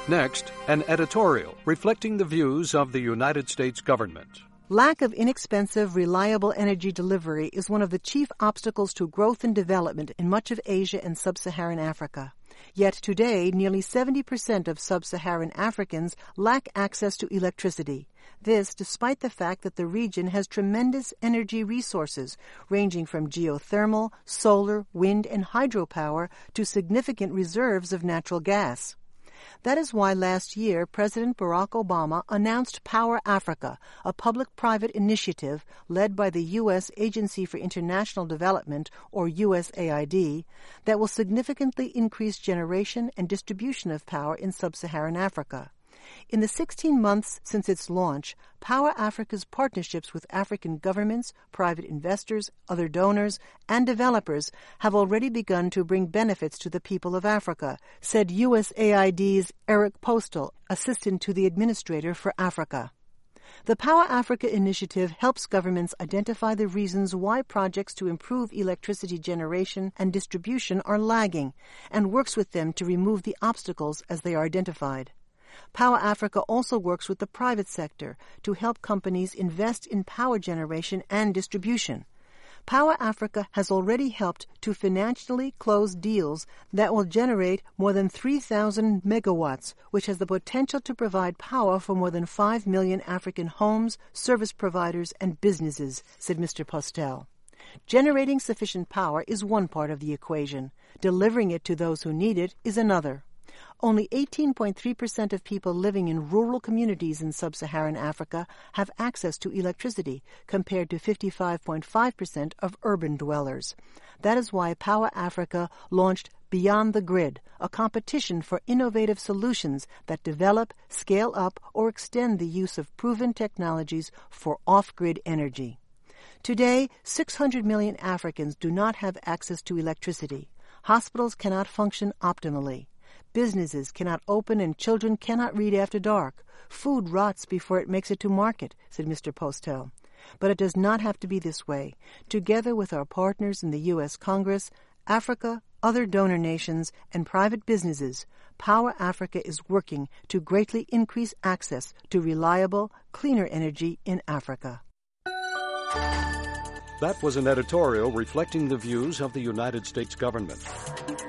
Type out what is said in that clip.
Next, an editorial reflecting the views of the United States government. Lack of inexpensive, reliable energy delivery is one of the chief obstacles to growth and development in much of Asia and sub-Saharan Africa. Yet today, nearly 70% of sub-Saharan Africans lack access to electricity. This despite the fact that the region has tremendous energy resources, ranging from geothermal, solar, wind, and hydropower to significant reserves of natural gas. That is why last year President Barack Obama announced Power Africa, a public-private initiative led by the U.S. Agency for International Development, or USAID, that will significantly increase generation and distribution of power in sub-Saharan Africa. In the 16 months since its launch, Power Africa's partnerships with African governments, private investors, other donors, and developers have already begun to bring benefits to the people of Africa, said USAID's Eric Postel, assistant to the administrator for Africa. The Power Africa initiative helps governments identify the reasons why projects to improve electricity generation and distribution are lagging, and works with them to remove the obstacles as they are identified. Power Africa also works with the private sector to help companies invest in power generation and distribution. Power Africa has already helped to financially close deals that will generate more than 3,000 megawatts, which has the potential to provide power for more than 5 million African homes, service providers, and businesses, said Mr. Postel. Generating sufficient power is one part of the equation. Delivering it to those who need it is another. Only 18.3% of people living in rural communities in sub-Saharan Africa have access to electricity, compared to 55.5% of urban dwellers. That is why Power Africa launched Beyond the Grid, a competition for innovative solutions that develop, scale up, or extend the use of proven technologies for off-grid energy. Today, 600 million Africans do not have access to electricity. Hospitals cannot function optimally. Businesses cannot open and children cannot read after dark. Food rots before it makes it to market, said Mr. Postel. But it does not have to be this way. Together with our partners in the U.S. Congress, Africa, other donor nations, and private businesses, Power Africa is working to greatly increase access to reliable, cleaner energy in Africa. That was an editorial reflecting the views of the United States government.